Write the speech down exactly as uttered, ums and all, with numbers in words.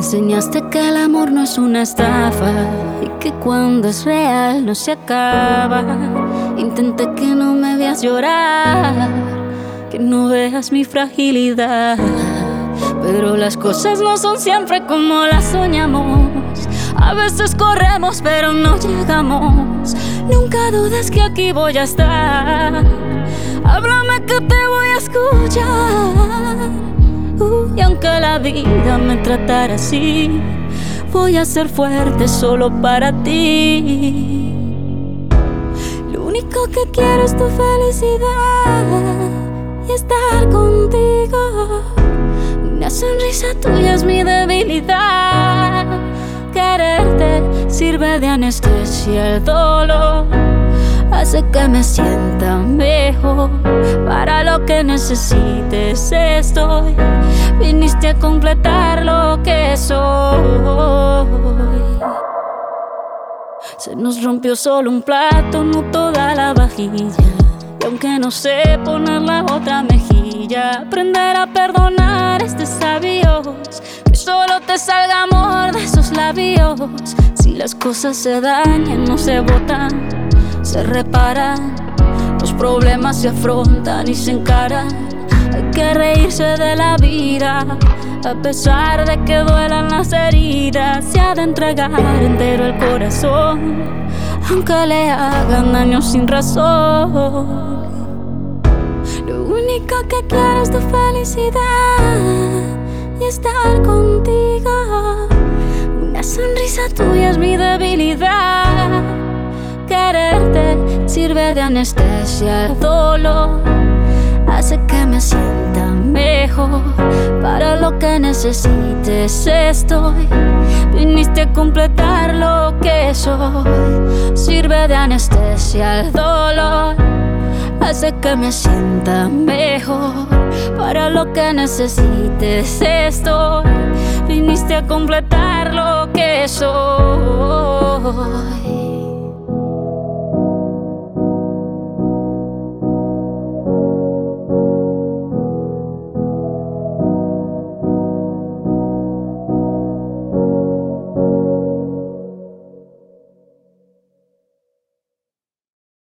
enseñaste que el amor no es una estafa y que cuando es real no se acaba. Intenté que no me veas llorar, que no veas mi fragilidad, pero las cosas no son siempre como las soñamos. A veces corremos pero no llegamos. Nunca dudes que aquí voy a estar. Háblame que te voy a escuchar. Uh, y aunque la vida me tratara así, voy a ser fuerte solo para ti. Lo único que quiero es tu felicidad y estar contigo. Una sonrisa tuya es mi debilidad. Quererte sirve de anestesia el dolor, hace que me sienta mejor. Para lo que necesites estoy. Viniste a completar lo que soy. Se nos rompió solo un plato, no toda la vajilla. Y aunque no sé poner la otra mejilla, aprender a perdonar es de sabios. Que solo te salga amor de esos labios. Si las cosas se dañan, no se botan, se reparan. Los problemas se afrontan y se encaran. Hay que reírse de la vida, a pesar de que duelan las heridas. Se ha de entregar entero el corazón, aunque le hagan daño sin razón. Lo único que quiero es tu felicidad y estar contigo. Una sonrisa tuya es mi debilidad. Quererte sirve de anestesia el dolor, hace que me sienta mejor. Para lo que necesites estoy. Viniste a completar lo que soy. Sirve de anestesia el dolor, hace que me sienta mejor. Para lo que necesites estoy. Viniste a completar lo que soy.